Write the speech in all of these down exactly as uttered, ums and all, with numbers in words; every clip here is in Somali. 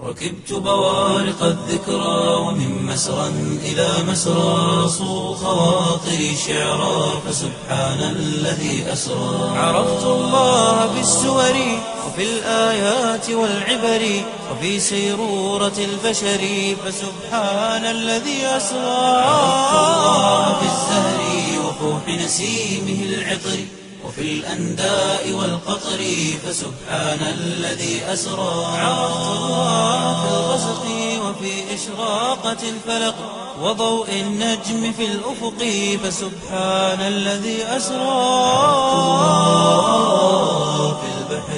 ركبت بوارق الذكرى ومن مسرى إلى مسرى صو خواطري شعرا فسبحان الذي أسرى عرفت الله بالسور وفي الآيات والعبر وفي سيرورة البشر فسبحان الذي أسرى عرفت الله بالزهر وفوح نسيمه العطر وفي الأنداء والقطر فسبحان الذي أسرى عرفت الله في الغسق وفي إشراقة الفلق وضوء النجم في الأفق فسبحان الذي أسرى في البحر.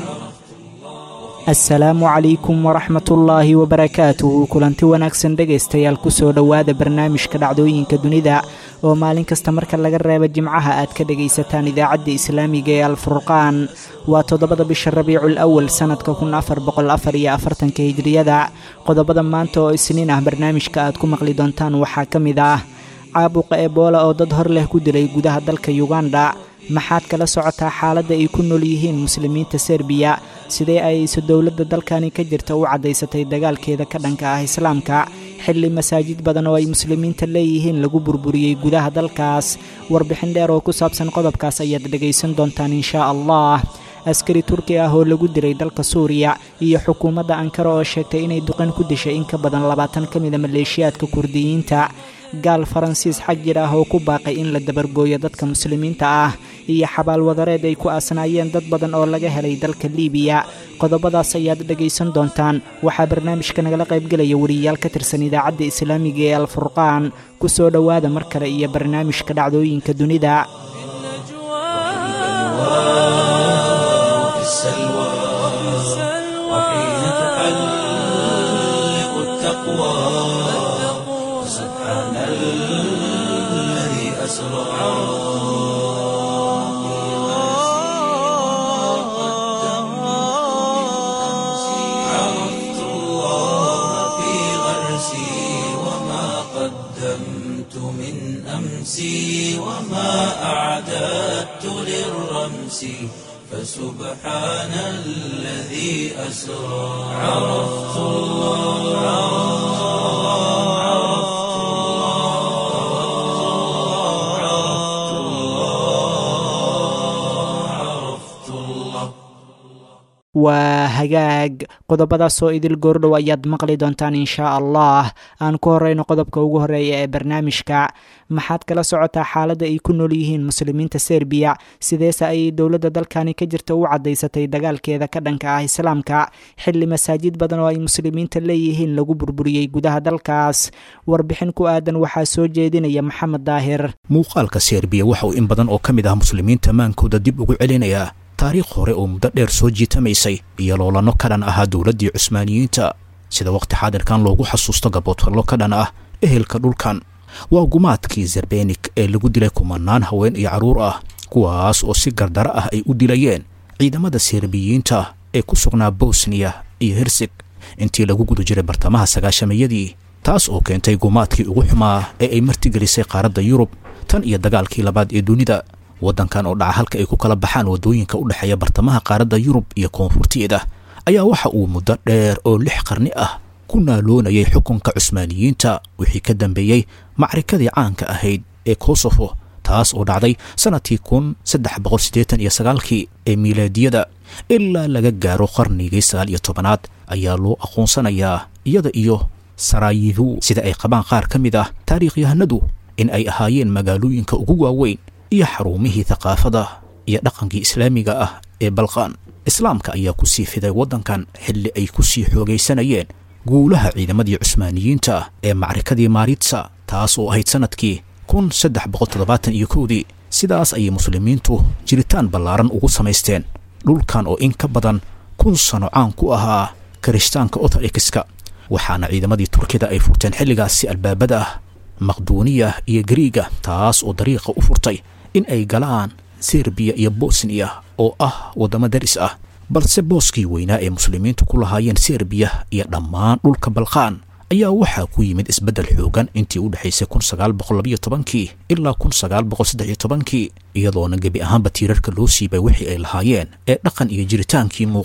asalaamu calaykum waraxmatullaahi wabarakaatuhu kulanti wanaagsan dhegaystayaal kusoo dhowaada barnaamijka dhacdooyinka dunida oo maalin kasta marka laga reebo jimcaha aad ka dhegaysataan idaacadda islaamiga ee alfurqaan waa toddobada bisha rabiicul awal sanadka kun afar boqol afar iyo afartanka hijriyada. qodobada maanta oo isniin ah barnaamijka aad ku maqli doontaan waxaa ka mid ah caabuqa ebola oo dad hor leh ku dilay gudaha dalka uganda. maxaad kala socotaa xaaladda ay ku nool yihiin muslimiinta serbiya? sidee ayayse dowladda dalkani ka jirta u caddaysatay dagaalkeeda ka dhanka ah islaamka xilli masaajid badan oo ay muslimiinta leeyihiin lagu burburiyey gudaha dalkaas? warbixin dheer oo ku saabsan qodobkaas ayaad dhegaysan doontaan inshaa allah. askari turki ah oo lagu dilay dalka suuriya iyo xukuumadda ankara oo sheegtay inay duqan ku dishay in ka badan labaatan ka mida maleeshiyaadka kurdiyiinta. gaal faransiis xag jir ah oo ku baaqay in la dabargooyo dadka muslimiinta ah iyo xabaal wadareed ay ku aasnaayeen dad badan oo laga helay dalka liibiya. qodobadaas ayaad dhegaysan doontaan. waxaa barnaamijka nagala qaybgelaya wariyaal ka tirsan idaacadda islaamiga ee alfurqaan. ku soo dhowaada mar kale iyo barnaamijka dhacdooyinka dunida. عرفت الله في غرسي وما قدمت من أمسي وما أعددت للرمس فسبحان الذي أسرى عرفت الله waa hagaag. qodobadaas oo idil goordhow ayaad maqli doontaan inshaa allah. aan ku horeyno qodobka ugu horeeya ee barnaamijka. maxaad kala socotaa xaaladda ay ku nool yihiin muslimiinta serbiya? sideese ayay dowladda dalkani ka jirta u caddaysatay dagaalkeeda ka dhanka ah islaamka xilli masaajid badan oo ay muslimiinta leeyihiin lagu burburiyey gudaha dalkaas? warbixin ku aadan waxaa soo jeedinaya maxamed daahir. muuqaalka serbiya waxa uu in badan oo ka mid ah muslimiinta maankooda dib ugu celinayaa taariikh hore oo muddo dheer soo jiitamaysay iyo loolano ka dhan ahaa dowladdii cusmaaniyiinta, sida waqti xaadirkan loogu xasuusto gaboodfallo ka dhan ah ehelka dhulkan. waa gumaadkii zerbenik ee lagu dilay kumanaan haween iyo carruur ah, kuwaas oo si gardaro ah ay u dilayeen ciidamada serbiyiinta ee ku sugnaa bosniya iyo herseg intii lagu guda jiray bartamaha sagaashamayadii, taas oo keentay gumaadkii ugu xumaa ee ay martigelisay qaaradda yurub tan iyo dagaalkii labaad ee dunida. waddankan oo dhaca halka ay ku kala baxaan waddooyinka u dhexeeya bartamaha qaaradda yurub iyo koonfurteeda ayaa waxa uu muddo dheer oo lix qarni ah ku naaloonayay xukunka cusmaaniyiinta wixii ka dambeeyey macrikadii caanka ahayd ee kosofo, taas oo dhacday sanadkii kun saddex boqol siddeetan iyo sagaalkii ee miilaadiyada. ilaa laga gaaro qarnigii sagaal iyo tobanaad ayaa loo aqoonsanayaa iyada iyo sarayivu sida ay qabaan qaar ka mid ah taariikhyahanadu in ay ahaayeen magaalooyinka ugu waaweyn iyo xarumihii thaqaafada iyo dhaqankii islaamiga ah ee balqaan. islaamka ayaa ku sii fiday waddankan xilli ay ku sii xoogaysanayeen guulaha ciidamadii cusmaaniyiinta ee macrikadii maaritsa, taas oo ahayd sanadkii kun saddex boqol toddobaatan iyo kowdii. sidaas ayay muslimiintu jiritaan ballaaran ugu samaysteen dhulkan oo in ka badan kun sano caan ku ahaa kirishtaanka ortodokska, waxaana ciidamadii turkida ay furteen xilligaasi albaabada maqduuniya iyo gariiga, taas oo dariiqa u furtay in ay galaan serbiya iyo bosniya oo ah waddamo daris ah. balse booskii weynaa ee muslimiintu ku lahaayeen serbiya iyo dhammaan dhulka balqaan ayaa waxaa ku yimid isbeddel xoogan intii u dhaxaysay kun sagaal boqol labiyo tobankii ilaa kun sagaal boqol saddex iyo tobankii, iyadoona gebi ahaanba tiirarka loo siibay wixii ay lahaayeen ee dhaqan iyo jiritaankii muuqday.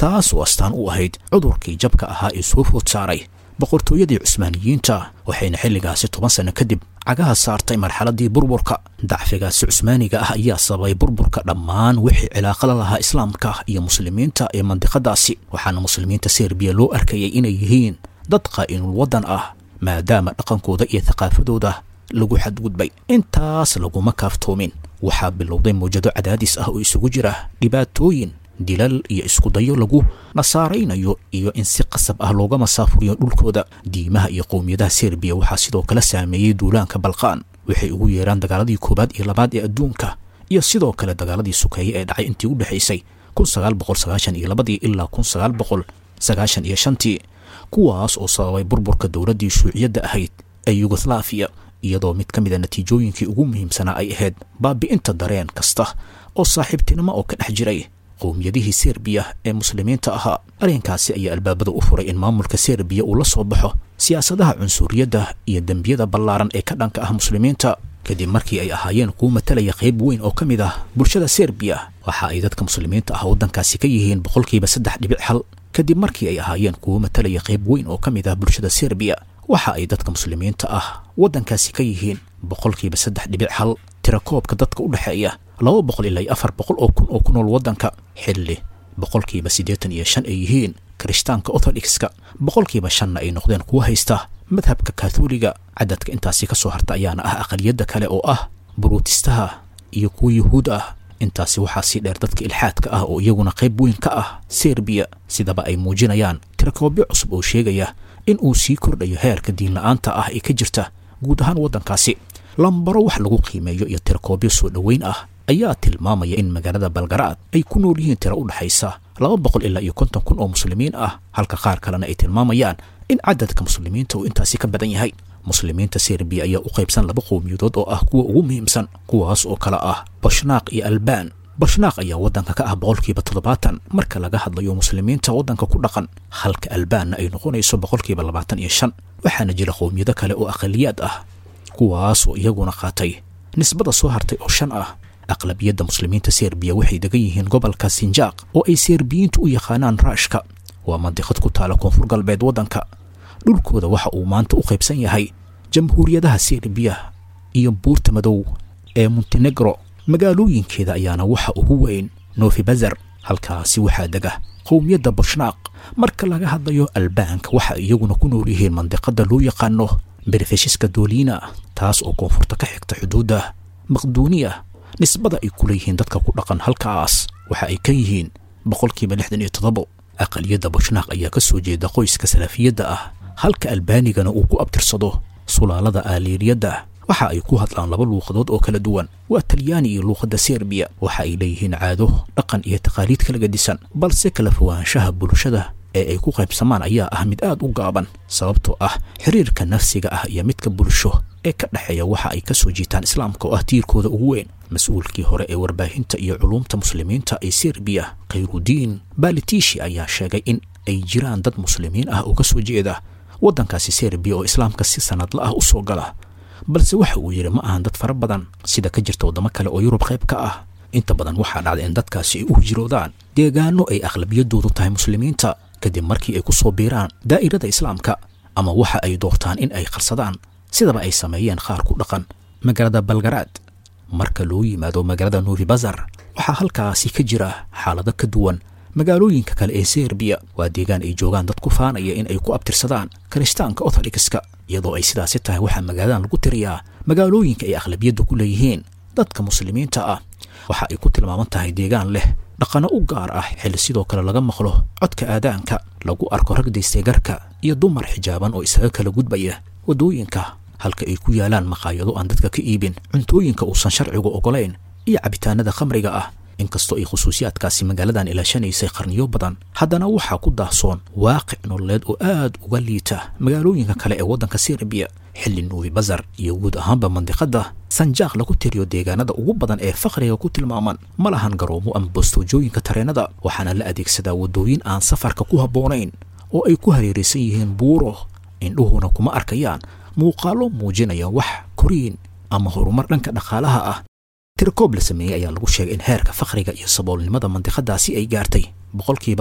taas oo astaan u ahayd cudurkii jabka ahaa ee soo food saaray boqortooyadii cusmaaniyiinta waxayna xilligaasi toban sano kadib cagaha saartay marxaladii burburka dacfigaasi cusmaaniga ah ayaa sababay burburka dhammaan wixii cilaaqo la lahaa islaamka iyo muslimiinta ee mandiqadaasi waxaana muslimiinta serbiya loo arkayay inay yihiin dad qaa'inul waddan ah maadaama dhaqankooda iyo thaqaafadooda lagu xadgudbay intaas laguma kaaftoomin waxaa bilowday mawjado cadaadis ah oo isugu jira dhibaatooyin dilal iyo isku dayo lagu nasaaraynayo iyo in si qasab ah looga masaafuriyo dhulkooda diimaha iyo qowmiyadaha serbiya waxaa sidoo kale saameeyey duulaanka balqaan waxay ugu yeeraan dagaaladii koobaad iyo labaad ee adduunka iyo sidoo kale dagaaladii sukeeye ee dhacay intii u dhexaysay kun sagaal boqol sagaashan iyo labadii ilaa kun sagaal boqol sagaashan iyo shantii kuwaas oo sababay burburka dowladdii shuuciyadda ahayd ee yugoslaafiya iyadoo mid ka mid a natiijooyinkii ugu muhiimsanaa ay ahayd baabi'inta dareen kasta oo saaxiibtinimo oo ka dhex jiray qowmiyadihii serbiya ee muslimiinta ahaa arrinkaasi ayaa albaabada u furay in maamulka serbiya uu la soo baxo siyaasadaha cunsuriyadda iyo dembiyada ballaaran ee ka dhanka ah muslimiinta kadib markii ay ahaayeen kuwo matalaya qayb weyn oo ka mid ah bulshada serbiya waxa ay dadka muslimiinta ah waddankaasi ka yihiin boqolkiiba saddex dhibic hal kadib markii ay ahaayeen kuwo matalaya qayb weyn oo ka mid ah bulshada serbiya waxa ay dadka muslimiinta ah waddankaasi ka yihiin boqolkiiba saddex dhibic hal tirakoobka dadka u dhexeeya laba boqol ilaa afar boqol oo kun oo ku nool waddanka xilli boqolkiiba siddeetan iyo shan ay yihiin kirishtaanka orthodokska boqolkiiba shanna ay noqdeen kuwa haysta madhabka kaathooliga cadadka intaasi ka soo harta ayaana ah aqaliyadda kale oo ah buruutistaha iyo kuwa yuhuud ah intaasi waxaa sii dheer dadka ilxaadka ah oo iyaguna qayb weyn ka ah serbiya sidaba ay muujinayaan tirakoobyo cusub oo sheegaya in uu sii kordhayo heerka diinla'aanta ah ee ka jirta guud ahaan waddankaasi lambaro wax lagu qiimeeyo iyo tirakoobyo soo dhoweyn ah ayaa tilmaamaya in magaalada balgaraad ay ku nool yihiin tiro u dhaxaysa laba boqol ilaa iyo konton kun oo muslimiin ah halka qaar kalena ay tilmaamayaan in cadadka muslimiinta uu intaasi ka badan yahay muslimiinta serbiya ayaa u qaybsan laba qowmiyadood oo ah kuwa ugu muhiimsan kuwaas oo kale ah bashnaaq iyo albaan bashnaaq ayaa waddanka ka ah boqolkiiba toddobaatan marka laga hadlayo muslimiinta waddanka ku dhaqan halka albaanna ay noqonayso boqolkiiba labaatan iyo shan waxaana jira qowmiyado kale oo aqaliyaad ah kuwaas oo iyaguna qaatay nisbada soo hartay oo shan ah aqlabiyadda muslimiinta serbiya waxay degan yihiin gobolka sinjaaq oo ay serbiyiintu u yaqaanaan raashka waa mandiqad ku taala koonfur galbeed waddanka dhulkooda waxa uu maanta u qaybsan yahay jamhuuriyadaha serbiya iyo buurta madow ee montenegro magaalooyinkeeda ayaana waxa ugu weyn novi bazar halkaasi waxaa dega qowmiyadda bashnaaq marka laga hadlayo albaanka waxa iyaguna ku nool yihiin mandiqada loo yaqaano berfeshiska doolina taas oo koonfurta ka xigta xuduudda maqduuniya nisbada ay ku leeyihiin dadka ku dhaqan halkaas waxa ay ka yihiin boqolkiiba lixdan iyo toddobo aqaliyadda bashnaaq ayaa ka soo jeeda qoyska salafiyadda ah halka albaanigana uu ku abtirsado sulaalada aaliiriyadda waxa ay ku hadlaan laba luuqadood oo kala duwan waa talyaani iyo luuqadda serbiya waxa ay leeyihiin caado dhaqan iyo taqaaliid kala gedisan balse kala fogaanshaha bulshada ee ay ku qaybsamaan ayaa ah mid aad u gaaban sababtoo ah xiriirka nafsiga ah iyo midka bulsho ee ka dhexeeya waxa ay ka soo jiitaan islaamka oo ah tiirkooda ugu weyn mas-uulkii hore ee warbaahinta iyo culuumta muslimiinta ee serbiya khayrudiin balitishi ayaa sheegay in ay jiraan dad muslimiin ah oo ka soo jeeda waddankaasi serbiya oo islaamka si sanadla ah u soo gala balse waxa uu yidhi ma ahan dad fara badan sida ka jirta waddamo kale oo yurub qayb ka ah inta badan waxaa dhacda in dadkaasi ay u hijroodaan deegaano ay aqlabiyadoodu tahay muslimiinta kadib markii ay ku soo biiraan daa'irada islaamka ama waxa ay doortaan in ay qarsadaan sidaba ay sameeyeen qaar ku dhaqan magaalada balgaraad marka loo yimaado magaalada novi bazar waxaa halkaasi ka jira xaalado ka duwan magaalooyinka kale ee serbiya waa deegaan ay joogaan dad ku faanaya in ay ku abtirsadaan kirishtaanka orthodokska iyadoo ay sidaasi tahay waxaa magaaladan lagu tiriyaa magaalooyinka ay aqlabiyadda ku leeyihiin dadka muslimiinta ah waxa ay ku tilmaaman tahay deegaan leh dhaqano u gaar ah xilli sidoo kale laga maqlo codka aadaanka lagu arko rag daystay garka iyo dumar xijaaban oo isaga kala gudbaya waddooyinka halka ay ku yaalaan maqaayado aan dadka ka iibin cuntooyinka uusan sharcigu ogolayn iyo cabitaanada khamriga ah inkastoo ay khusuusiyaadkaasi magaaladan ilaashanaysay qarniyo badan haddana waxaa ku daahsoon waaqic nololeed oo aad uga liita magaalooyinka kale ee waddanka serbiya xilli novi bazar iyo guud ahaanba mandiqada sanjaaq lagu tiriyo deegaanada ugu badan ee faqriga ku tilmaaman ma lahan garoomo ama bostoojooyinka tareenada waxaana la adeegsadaa waddooyin aan safarka ku habboonayn oo ay ku hareeraysan yihiin buuro indhuhuna kuma arkayaan muuqaalo muujinaya wax koriin ama horumar dhanka dhaqaalaha ah tirkoob la sameeyey ayaa lagu sheegay in heerka faqriga iyo saboolnimada mandiqadaasi ay gaartay boqolkiiba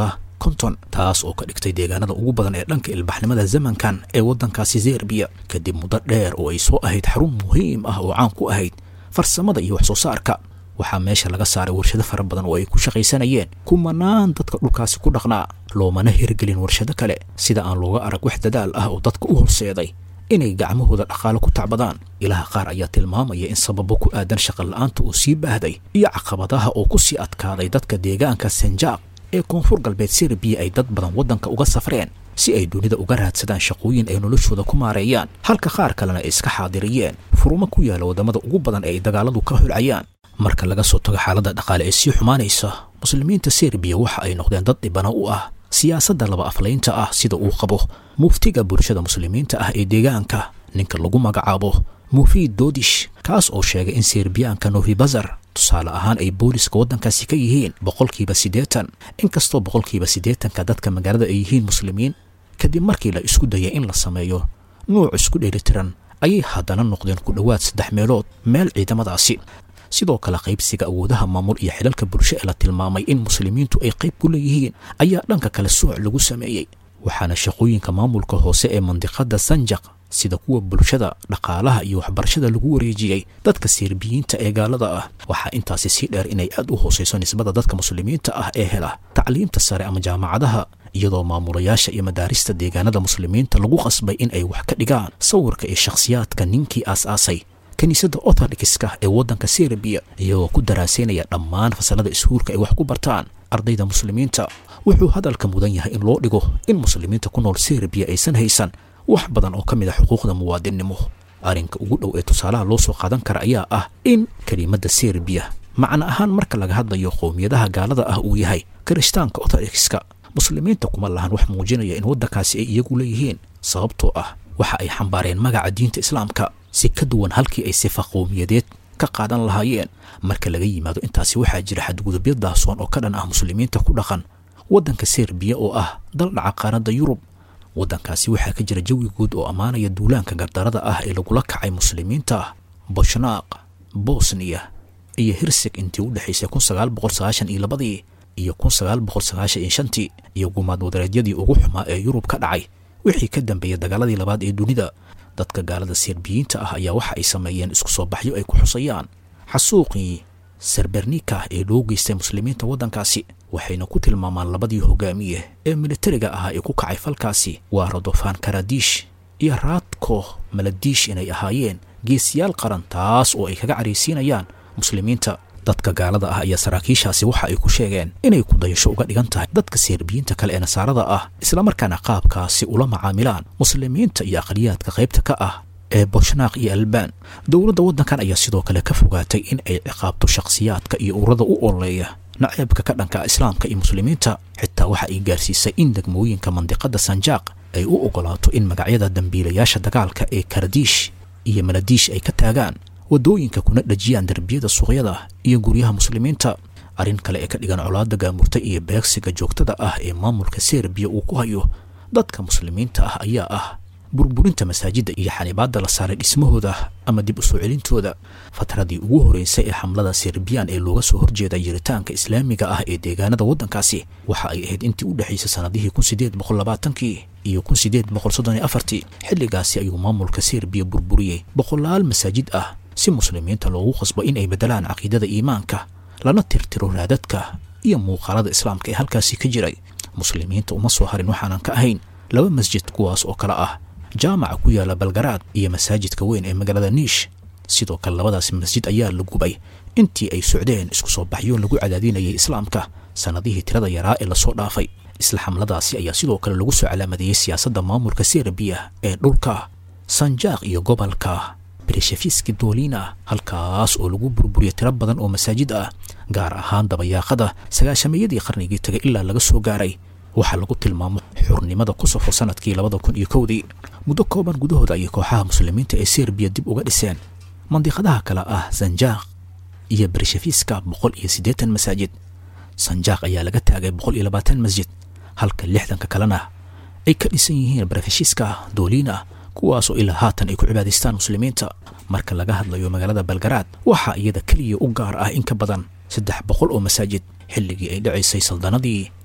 konton taas oo ka dhigtay deegaanada ugu badan ee dhanka ilbaxnimada zamankan ee waddankaasi serbiya kadib muddo dheer oo ay soo ahayd xarun muhiim ah oo caan ku ahayd farsamada iyo wax soo saarka waxaa meesha laga saaray warshado fara badan oo ay ku shaqaysanayeen kumanaan dadka dhulkaasi ku dhaqnaa loomana hirgelin warshado kale sida aan looga arag wax dadaal ah oo dadka u horseeday inay gacmahooda dhaqaale ku tacbadaan ilaha qaar ayaa tilmaamaya in sababo ku aadan shaqo la'aanta uu sii baahday iyo caqabadaha oo ku sii adkaaday dadka deegaanka sanjaaq ee koonfur galbeed serbiya ay dad badan waddanka uga safreen si ay dunida uga raadsadaan shaqooyin ay noloshooda ku maareeyaan halka qaar kalena ay iska xaadiriyeen furumo ku yaala waddamada ugu badan ee ay dagaaladu ka holcayaan marka laga soo tago xaaladda dhaqaale ee sii xumaanaysa muslimiinta serbiya waxa ay noqdeen dad dhibana u ah siyaasadda laba aflaynta ah sida uu qabo muftiga bulshada muslimiinta ah ee deegaanka ninka lagu magacaabo mufiid doodish kaas oo sheegay in serbiyaanka novi bazar tusaale ahaan ay booliska waddankaasi ka yihiin boqolkiiba siddeetan inkastoo boqolkiiba siddeetanka dadka magaalada ay yihiin muslimiin kadib markii la isku dayay in la sameeyo nuuc isku dheelitiran ayay haddana noqdeen ku dhowaad saddex meelood meel ciidamadaasi sidoo kale qaybsiga awoodaha maamul iyo xilalka bulsho ee la tilmaamay in muslimiintu ay qayb ku leeyihiin ayaa dhanka kale sooc lagu sameeyey waxaana shaqooyinka maamulka hoose ee mandiqada sanjaq sida kuwa bulshada dhaqaalaha iyo waxbarashada lagu wareejiyey dadka serbiyiinta ee gaalada ah waxaa intaasi sii dheer inay aad u hooseyso nisbada dadka muslimiinta ah ee hela tacliimta sare ama jaamacadaha iyadoo maamulayaasha iyo madaarista deegaanada muslimiinta lagu qasbay in ay wax ka dhigaan sawirka iyo shakhsiyaadka ninkii aas-aasay kiniisadda orthodokska ee waddanka serbiya iyagoo ku daraasaynaya dhammaan fasalada iskuulka ay wax ku bartaan ardayda muslimiinta wuxuu hadalka mudan yahay in loo dhigo in muslimiinta ku nool serbiya aysan haysan wax badan oo ka mid ah xuquuqda muwaadinnimo arrinka ugu dhow ee tusaalaha loo soo qaadan kara ayaa ah in kelimadda serbiya macna ahaan marka laga hadlayo qowmiyadaha gaalada ah uu yahay kirishtaanka orthodokska muslimiinta kuma lahan wax muujinaya in waddankaasi ay iyagu leeyihiin sababtoo ah waxa ay xambaareen magaca diinta islaamka si ka duwan halkii ay sifa qowmiyadeed ka qaadan lahaayeen marka laga yimaado intaasi waxaa jira xadgudubyo daasoon oo ka dhan ah muslimiinta ku dhaqan waddanka serbiya oo ah dal dhaca qaaradda yurub waddankaasi waxaa ka jira jawi guud oo ammaanaya duulaanka gardarada ah ee lagula kacay muslimiinta boshnaaq bosniya iyo hirsig intii u dhexaysay kun sagaal boqol sagaashan iyo labadii iyo kun sagaal boqol sagaashan iyo shantii iyo gumaad wadareedyadii ugu xumaa ee yurub ka dhacay wixii ka dambeeyay dagaaladii labaad ee dunida dadka gaalada serbiyiinta ah ayaa waxa ay sameeyeen isku soo baxyo ay ku xusayaan xasuuqii serbernika ee loo geystay muslimiinta waddankaasi waxayna ku tilmaamaan labadii hogaamiye ee militariga ahaa ee ku kacay falkaasi waa rodofan karadish iyo raadko maladish inay ahaayeen geesiyaal qaran taas oo ay kaga caraysiinayaan muslimiinta dadka gaalada ah ayaa saraakiishaasi waxa ay ku sheegeen inay ku dayasho uga dhigan tahay dadka serbiyiinta kale ee nasaarada ah islamarkaana qaabkaasi ula macaamilaan muslimiinta iyo aqliyaadka qaybta ka ah ee boshnaaq iyo albaan dowladda waddankan ayaa sidoo kale ka fogaatay in ay ciqaabto shakhsiyaadka iyo ururada u ololeeya naceebka ka dhanka islaamka iyo muslimiinta xitaa waxa ay gaarsiisay in degmooyinka mandiqada sanjaaq ay u ogolaato in magacyada dambiilayaasha dagaalka ee karadiish iyo maladiish ay ka taagaan waddooyinka kuna dhajiyaan derbiyada suuqyada iyo guryaha muslimiinta arrin kale ee ka dhigan colaadda gaamurta iyo beegsiga joogtada ah ee maamulka serbiya uu ku hayo dadka muslimiinta ah ayaa ah burburinta masaajidda iyo xanibaadda la saaray dhismahooda ama dib u soo celintooda fatradii ugu horeysay ee xamlada serbiyaan ee looga soo horjeeda jiritaanka islaamiga ah ee deegaanada waddankaasi waxa ay ahayd intii u dhexaysay sanadihii kun sideed boqol labaatankii iyo kun sideed boqol soddon iyo afartii xilligaasi ayuu maamulka serbiya burburiyey boqolaal masaajid ah si muslimiinta loogu qasbo in ay beddelaan caqiidada iimaanka lana tirtiro raadadka iyo muuqaalada islaamka ee halkaasi ka jiray muslimiinta uma soo harin waxaanan ka ahayn laba masjid kuwaas oo kale ah jaamaca ku yaala balgaraad iyo masaajidka weyn ee magaalada niish sidoo kale labadaas masjid ayaa la gubay intii ay socdeen isku soo baxyo lagu cadaadinayay islaamka sanadihii tirada yaraa ee lasoo dhaafay isla xamladaasi ayaa sidoo kale lagu soo calaamadeeyey siyaasadda maamulka serbiya ee dhulka sanjaaq iyo gobolka bereshefiski dolina halkaas oo lagu burburiyay tiro badan oo masaajid ah gaar ahaan dabayaaqada sagaashameeyadii qarnigii tagay ilaa laga soo gaaray waxaa lagu tilmaamo xurnimada ku safo sanadkii labada kun iyo kowdii muddo kooban gudahooda ayay kooxaha muslimiinta ee serbiya dib uga dhiseen mandiqadaha kale ah sanjaaq iyo bereshefiska boqol iyo siddeetan masaajid sanjaaq ayaa laga taagay boqol iyo labaatan masjid halka lixdanka kalena ay ka dhisan yihiin bereshefiska dolina kuwaasoo ilaa haatan ay ku cibaadaystaan muslimiinta marka laga hadlayo magaalada balgaraad waxaa iyada keliya u gaar ah in ka badan saddex boqol oo masaajid xilligii ay dhacaysay saldanadii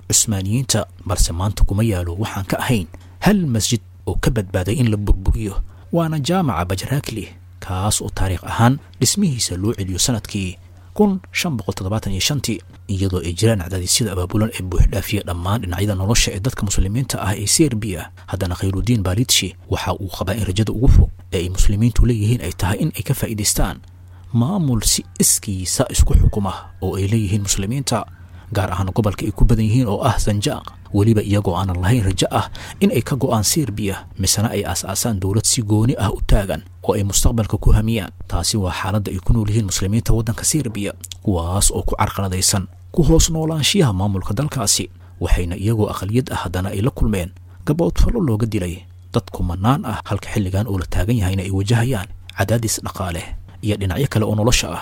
cusmaaniyiinta balse maanta kuma yaalo waxaan ka ahayn hal masjid oo ka badbaaday in la burburiyo waana jaamaca bajraakli kaas oo taariikh ahaan dhismihiisa loo celiyo sanadkii kun shan boqol toddobaatan iyo shantii iyadoo ay jiraan cadaadisyada abaabulan ee buuxdhaafiya dhammaan dhinacyada nolosha ee dadka muslimiinta ah ee serbiya haddana khayrudiin baalitshi waxa uu qabaa in rajada ugu fog ee ay muslimiintu leeyihiin ay tahay in ay ka faa'iidaystaan maamul si iskiisa isku xukuma oo ay leeyihiin muslimiinta gaar ahaan gobolka ay ku badan yihiin oo ah sanjaaq weliba iyagoo aanan lahayn rajo ah in ay ka go'aan serbiya misena ay aas-aasaan dowlad si gooni ah u taagan oo ay mustaqbalka ku hamiyaan taasi waa xaaladda ay ku nool yihiin muslimiinta waddanka serbiya kuwaas oo ku carqaladaysan ku hoos noolaanshiyaha maamulka dalkaasi waxayna iyagoo aqaliyad ah haddana ay la kulmeen gaboodfallo looga dilay dad kumanaan ah halka xilligan oo la taagan yahayna ay wajahayaan cadaadis dhaqaale iyo dhinacyo kale oo nolosha ah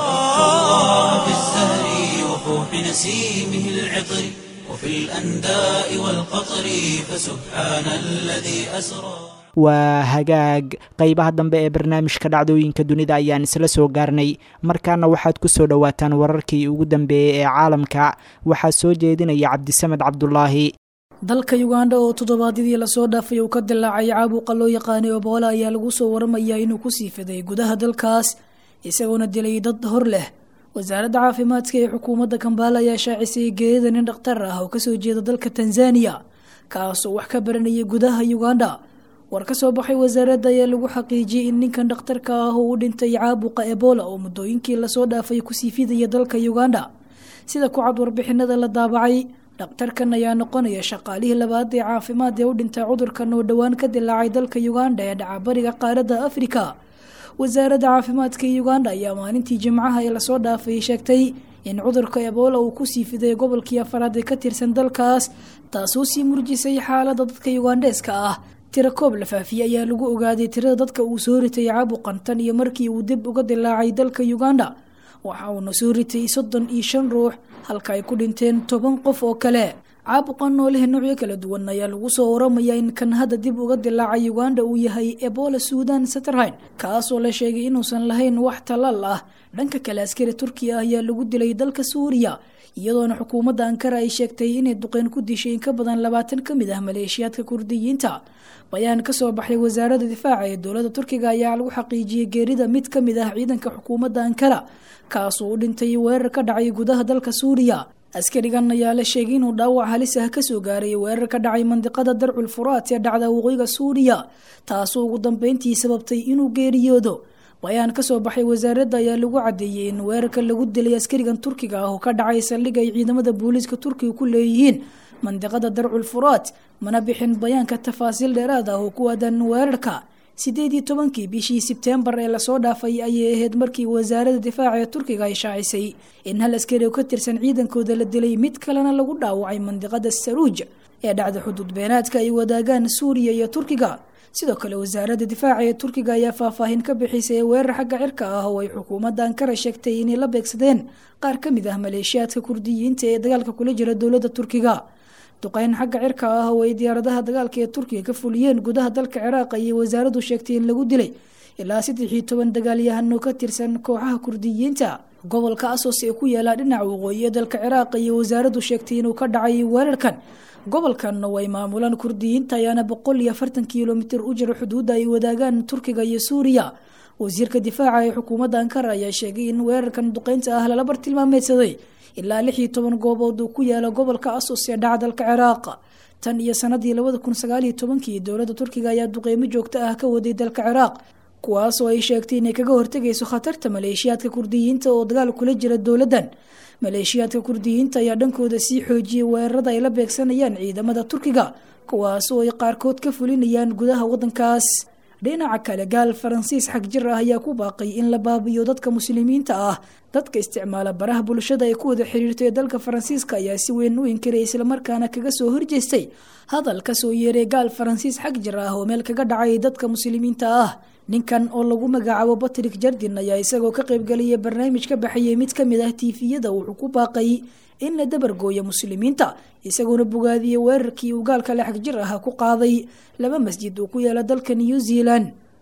نسيمه العطر وفي الأنداء والقطر فسبحان الذي أسرى waa hagaag qaybaha dambe ee barnaamijka dhacdooyinka dunida ayaan isla soo gaarnay markaana waxaad ku soo dhowaataan wararkii ugu dambeeyey ee caalamka waxaa soo jeedinaya cabdisamed cabdulaahi dalka uganda oo toddobaadyadii lasoo dhaafay uu ka dilaacay caabuqa loo yaqaanay ebola ayaa lagu soo waramayaa inuu ku sii fiday gudaha dalkaas isagoona dilay dad hor leh wasaaradda caafimaadka ee xukuumadda Kampala ayaa shaacisay geerida nin dhakhtar ah oo kasoo jeeda dalka Tanzania kaasoo wax ka baranayay gudaha Uganda war ka soo baxay wasaaradda ayaa lagu xaqiijiyay in ninkan dhakhtarka ah uu dhintay caabuqa Ebola oo muddooyinkii la soo dhaafay ku sii fidaya dalka Uganda sida ku cad warbixinada la daabacay dhakhtarkan ayaa noqonaya shaqaalihii labaad ee caafimaad ee u dhintay cudurkan oo dhawaan ka dilaacay dalka Uganda ee dhaca bariga qaaradda Afrika wasaaradda caafimaadka Uganda ayaa maalintii Jimcaha ee la soo dhaafay sheegtay in cudurka Ebola uu ku sii fiday gobolkii afraad ee ka tirsan dalkaas taasoo sii murjisay xaaladda dadka Ugandeeska ah tiro koob la faafiyay ayaa lagu ogaaday tirada dadka uu soo ritay caabuqan tan iyo markii uu dib uga dilaacay dalka Uganda waxa uu soo ritay soddon iyo shan ruux halka ay ku dhinteen toban qof oo kale caabuqan oo leh noocyo kala duwan ayaa lagu soo waramayaa in kan hadda dib uga dilaacay Uganda uu yahay Ebola Sudan Saturhine kaasoo la sheegay inuusan lahayn wax talaal ah dhanka kale askari Turkiya ayaa lagu dilay dalka Suuriya iyadoona xukuumadda Ankara ay sheegtay inay duqeyn ku dishay in ka badan labaatan ka mid ah maleeshiyaadka Kurdiyiinta bayaan ka soo baxay wasaaradda difaaca ee dowladda Turkiga ayaa lagu xaqiijiyay geerida mid ka mid ah ciidanka xukuumadda Ankara kaasoo u dhintay weerar ka dhacay gudaha dalka Suuriya askarigan ayaa la sheegay inuu dhaawac halis ah ka soo gaaray weerar ka dhacay mandiqada Darcul Furaat ee dhacda waqooyiga Suuriya taasoo ugu dambeyntii sababtay inuu geeriyoodo bayaan ka soo baxay wasaaradda ayaa lagu cadeeyay in weerarka lagu dilay askarigan Turkiga ah oo ka dhacay saldhig ay ciidamada booliiska Turkiga ku leeyihiin mandiqada Darcul Furaat mana bixin bayaanka tafaasiil dheeraad ah oo ku aadan weerarka sideed iyo tobankii bishii Sebtembar ee la soo dhaafay ayay ahayd markii wasaaradda difaaca ee Turkiga ay shaacisay in hal askari oo ka tirsan ciidankooda la dilay mid kalena lagu dhaawacay mandiqada Saruj ee dhacda xuduud beenaadka ay wadaagaan Suuriya iyo Turkiga sidoo kale wasaaradda difaaca ee Turkiga ayaa faahfaahin ka bixisay weerar xagga cirka ah oo ay xukuumadda Ankara sheegtay inay la beegsadeen qaar ka mid ah maleeshiyaadka Kurdiyiinta ee dagaalka kula jira dowladda Turkiga duqeyn xagga cirka ah oo ay diyaaradaha dagaalka ee Turkiga ka fuliyeen gudaha dalka Ciraaq ayay wasaaraddu sheegtay in lagu dilay ilaa saddex iyo toban dagaalyahano ka tirsan kooxaha Kurdiyiinta gobolka Asos ee ku yaala dhinaca waqooyi ee dalka Ciraaq ayay wasaaraddu sheegtay inuu ka dhacay weerarkan gobolkan way maamulaan Kurdiyiinta ayaana boqol iyo afartan kiiloomitir u jira xuduudda ay wadaagaan Turkiga iyo Suuriya wasiirka difaaca ee xukuumadda Ankara ayaa sheegay in weerarkan duqeynta ah la bartilmaameedsaday ilaa lix iyo toban goobood oo ku yaala gobolka Asos ee dhacda dalka Ciraaq tan iyo sanadii laba kun sagaal iyo toban-kii dowladda Turkiga ayaa duqeymo joogto ah ka waday dalka Ciraaq kuwaas oo ay sheegtay inay kaga hortagayso khatarta maleeshiyaadka Kurdiyiinta oo dagaal kula jira dowladdan maleeshiyaadka Kurdiyiinta ayaa dhankooda sii xoojiyay weerarada ay la beegsanayaan ciidamada Turkiga kuwaas oo ay qaarkood ka fulinayaan gudaha waddankaas dhinaca kale gaal Faransiis xag jir ah ayaa ku baaqay in la baabiyo dadka muslimiinta ah dadka isticmaala baraha bulshada ee ku wada xiriirtay dalka Faransiiska ayaa si weyn u inkiray isla markaana kaga soo horjeestay hadal ka soo yeeray gaal Faransiis xag jir ah oo meel kaga dhacay dadka muslimiinta ah ninkan oo lagu magacaabo Patrick Jardin ayaa isagoo ka qayb galay barnaamij ka baxayay mid ka mid ah T V-yada wuxuu ku baaqay in la dabargooyo muslimiinta isagoona bogaadiyay weerarkii uu gaalka la xag jir ah ku qaaday laba masjid oo ku yaala dalka New Zealand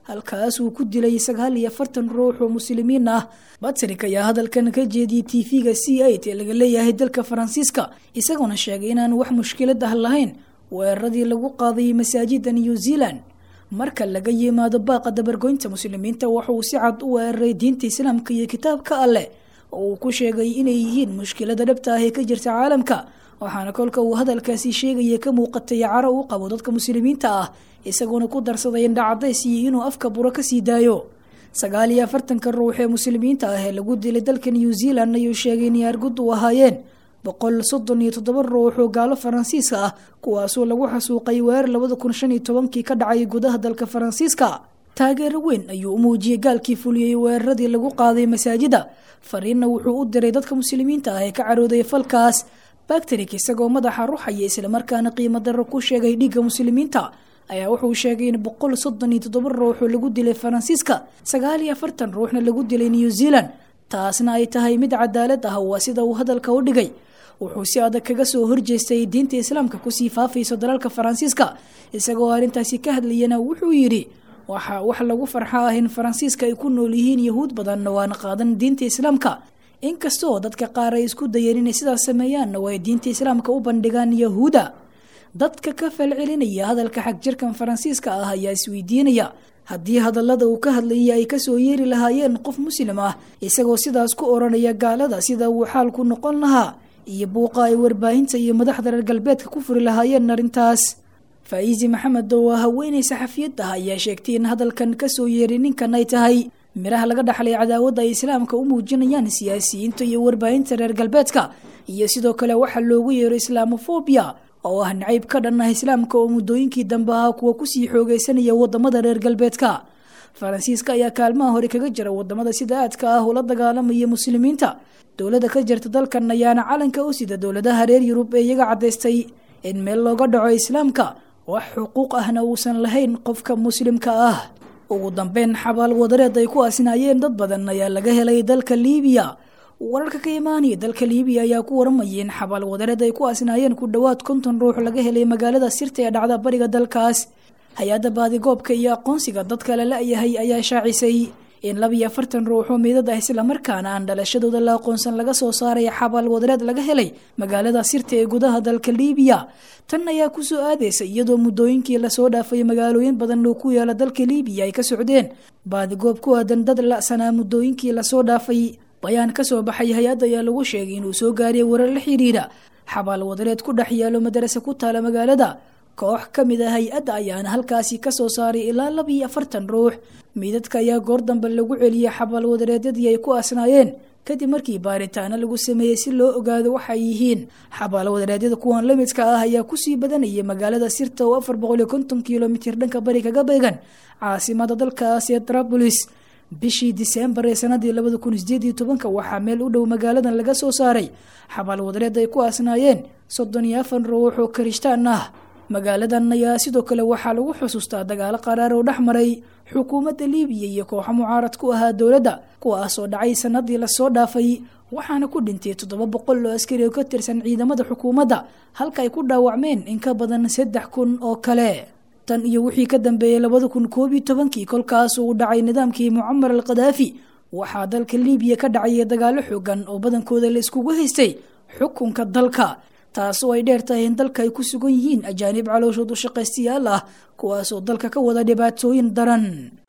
halkaas uu ku dilay sagaal iyo afartan ruux oo muslimiin ah. Patrick ayaa hadalkan ka jeediyey T V-ga C eight ee laga leeyahay dalka Faransiiska, isagoona sheegay inaan wax mushkilad ah lahayn weeraradii lagu qaaday masaajida New Zealand. marka laga yimaado baaqa dabargoynta muslimiinta waxa uu si cad u weeraray diinta islaamka iyo kitaabka Alle oo uu ku sheegay inay yihiin mushkilada dhabta ah ee ka jirta caalamka. waxaana kolka uu hadalkaasi sheegay ka muuqatay caro uu qabo dadka muslimiinta ah, isagoona ku darsaday in dhacdays inuu afka buro ka sii daayo. sagaal iyo afartan ka ruux ee muslimiinta ah ee lagu dilay dalka New Zealand ayuu sheegay in argud u ahaayeen boqol soddon iyo toddoba ruux oo gaalo Faransiiska ah, kuwaasoo lagu xasuuqay weer labada kun shan iyo tobankii ka dhacay gudaha dalka Faransiiska. taageero weyn ayuu u muujiyay gaalkii fuliyay weeraradii lagu qaaday masaajida, fariinna wuxuu u diray dadka muslimiinta ah ee ka carooday falkaas. Patrick isagoo madaxa ruuxaya isla markaana qiimo darro ku sheegay dhiigga muslimiinta ayaa wuxuu sheegay in boqol soddon iyo toddoba ruux lagu dilay Faransiiska, sagaal iyo afartan ruuxna lagu dilay New Zealand, taasna ay tahay mid cadaalad ah waa sida uu hadalka u dhigay. wuxuu si adag kaga soo horjeestay diinta islaamka ku sii faafayso dalalka Faransiiska, isagoo arrintaasi ka hadlayana wuxuu yiri waxa wax lagu farxaa in Faransiiska ay ku nool yihiin yahuud badan oo aan qaadan diinta islaamka, inkastoo dadka qaar ay isku dayeen inay sidaas sameeyaan oo ay diinta islaamka u bandhigaan yahuuda. dadka ka falcelinaya hadalka xag jirkan Faransiiska ah ayaa isweydiinaya haddii hadallada uu ka hadlayay ay kasoo yeeri lahaayeen qof muslim ah isagoo sidaas ku oranaya gaalada sida uu xaalku noqon lahaa, iyo buuqa ay warbaahinta iyo madaxda reer galbeedka ku furi lahaayeen arrintaas. Faizi Maxamed oo haweeney saxafiyad ah ayaa sheegtay in hadalkan kasoo yeeri ninkan ay tahay miraha laga dhaxlay cadaawada ay islaamka u muujinayaan siyaasiyiinta iyo warbaahinta reer galbeedka, iyo sidoo kale waxa loogu yeero islaamofobia oo ah nacayb ka dhan ah islaamka oo muddooyinkii dambe ah kuwa kusii xoogaysanaya wadamada reer galbeedka. Faransiiska ayaa kaalmaha hore kaga jira wadamada sida aadka ah ula dagaalamaya muslimiinta. dowladda ka jirta dalkan ayaana calanka u sida dowladaha reer Yurub ee iyaga cadeystay in meel looga dhaco islaamka wax xuquuq ahna uusan lahayn qofka muslimka ah. ugu dambeyn xabaal wadareed ay ku asnaayeen dad badan ayaa laga helay dalka Liibiya. wararka ka imaanaya dalka Liibiya ayaa ku waramayay in xabaal wadareed ay ku asnaayeen ku dhawaad konton ruux laga helay magaalada Sirte ee dhacda bariga dalkaas. hay'adda baadigoobka iyo aqoonsiga dadka la la'yahay ayaa shaacisay in laba iyo afartan ruux oo meedad ah isla markaana aan dhalashadooda la aqoonsan laga soo saaray xabaal wadareed laga helay magaalada Sirte ee gudaha dalka Liibiya. tan ayaa ku soo aadaysa iyadoo muddooyinkii la soo dhaafay magaalooyin badan oo ku yaala dalka Liibiya ay ka socdeen baadigoob ku aadan dad la sanaa muddooyinkii la soo dhaafay. bayaan ka soo baxay hay'adda ayaa lagu sheegay inuu soo gaaray warar la xiriira xabaal wadareed ku dhex yaalo madarasa ku taala magaalada. koox ka mid ah hay'adda ayaana halkaasi ka soo saaray ilaa laba iyo afartan ruux. meydadka ayaa goor dambe lagu celiyay xabaal wadareedyadii ay ku asnaayeen kadib markii baaritaano lagu sameeyey si loo ogaado waxa ay yihiin. xabaal wadareedyada kuwan la midka ah ayaa kusii badanayay magaalada Sirte oo afar boqol iyo konton kiilomitir dhanka bari kaga beegan caasimada dalkaas ee Trablis. bishii Diseembar ee sanadii labada kun sideed iyo tobanka waxaa meel u dhow magaaladan laga soo saaray xabaal wadareed ay ku asnaayeen soddon iyo afar ruux oo Kirishtaan ah. magaaladan ayaa sidoo kale waxaa lagu xusuustaa dagaalo qaraar oo dhexmaray xukuumadda Liibiya iyo kooxo mucaarad ku ahaa dowladda, kuwaas oo dhacay sanadii la soo dhaafay, waxaana ku dhintay toddoba boqol oo askari oo ka tirsan ciidamada xukuumadda, halka ay ku dhaawacmeen in ka badan saddex kun oo kale. tan iyo wixii ka dambeeyay labada kun koob iyo tobankii kolkaas uu dhacay nidaamkii Muammar al-Qadaafi, waxaa dalka Liibiya ka dhacay dagaalo xooggan oo badankooda la iskugu haystay xukunka dalka, taasoo ay dheer tahay in dalka ay ku sugan yihiin ajaanib calooshoodu shaqaystayaal ah kuwaasoo dalka ka wada dhibaatooyin daran.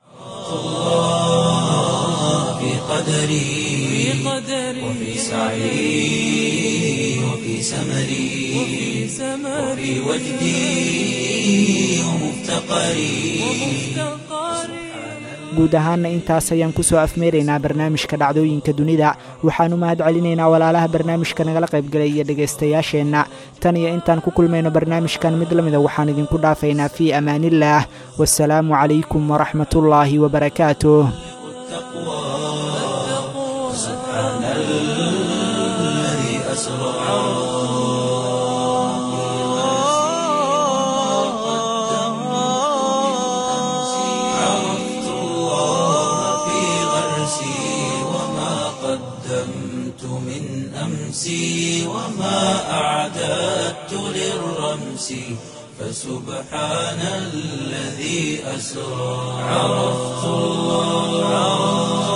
في قدري وفي سعي وفي سمري وفي وجدي ومفتقري. guud ahaana intaas ayaan kusoo afmeeraynaa barnaamijka dhacdooyinka dunida. waxaanu mahad celinaynaa walaalaha barnaamijka nagala qaybgalay iyo dhegaystayaasheenna. tan iyo intaan ku kulmayno barnaamijkan mid lamida waxaan idinku dhaafaynaa fii amaanillaah. wasalaamu calaykum waraxmatullaahi wabarakaatuh. أمسي وما أعددت للرمس فسبحان الذي الذي أسرى عرفت الله